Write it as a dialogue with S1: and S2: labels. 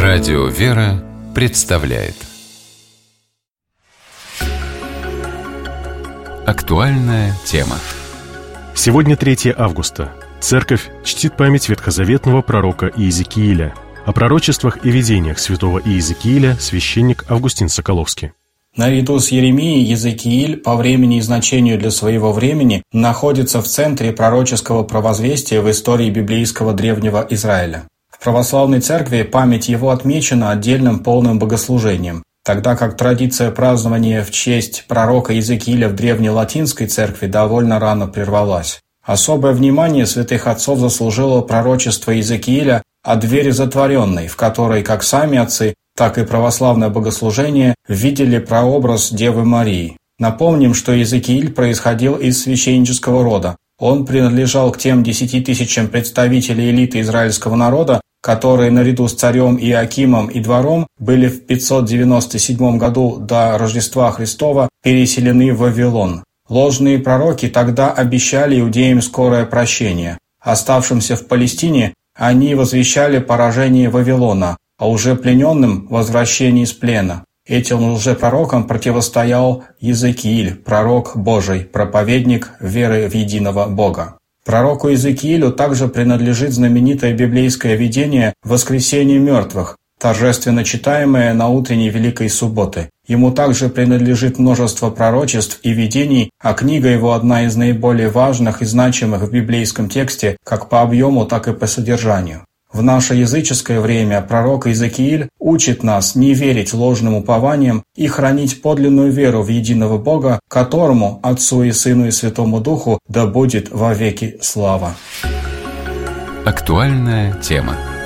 S1: Радио «Вера» представляет актуальная тема.
S2: Сегодня 3 августа. Церковь чтит память ветхозаветного пророка Иезекииля. О пророчествах и видениях святого Иезекииля священник Августин Соколовский.
S3: Наряду с Иеремией Иезекииль по времени и значению для своего времени находится в центре пророческого провозвестия в истории библейского древнего Израиля. В православной церкви память его отмечена отдельным полным богослужением, тогда как традиция празднования в честь пророка Иезекииля в древнелатинской церкви довольно рано прервалась. Особое внимание святых отцов заслужило пророчество Иезекииля о двери затворенной, в которой как сами отцы, так и православное богослужение видели прообраз Девы Марии. Напомним, что Иезекииль происходил из священнического рода. Он принадлежал к тем 10 тысячам представителей элиты израильского народа, которые наряду с царем Иоакимом и двором были в 597 году до Рождества Христова переселены в Вавилон. Ложные пророки тогда обещали иудеям скорое прощение. Оставшимся в Палестине они возвещали поражение Вавилона, а уже плененным – возвращение из плена. Этим лжепророкам противостоял Иезекииль, пророк Божий, проповедник веры в единого Бога. Пророку Иезекиилю также принадлежит знаменитое библейское видение «Воскресение мертвых», торжественно читаемое на утренней Великой Субботы. Ему также принадлежит множество пророчеств и видений, а книга его одна из наиболее важных и значимых в библейском тексте как по объему, так и по содержанию. В наше языческое время пророк Иезекииль учит нас не верить ложным упованиям и хранить подлинную веру в единого Бога, которому, Отцу и Сыну и Святому Духу, да будет вовеки слава.
S1: Актуальная тема.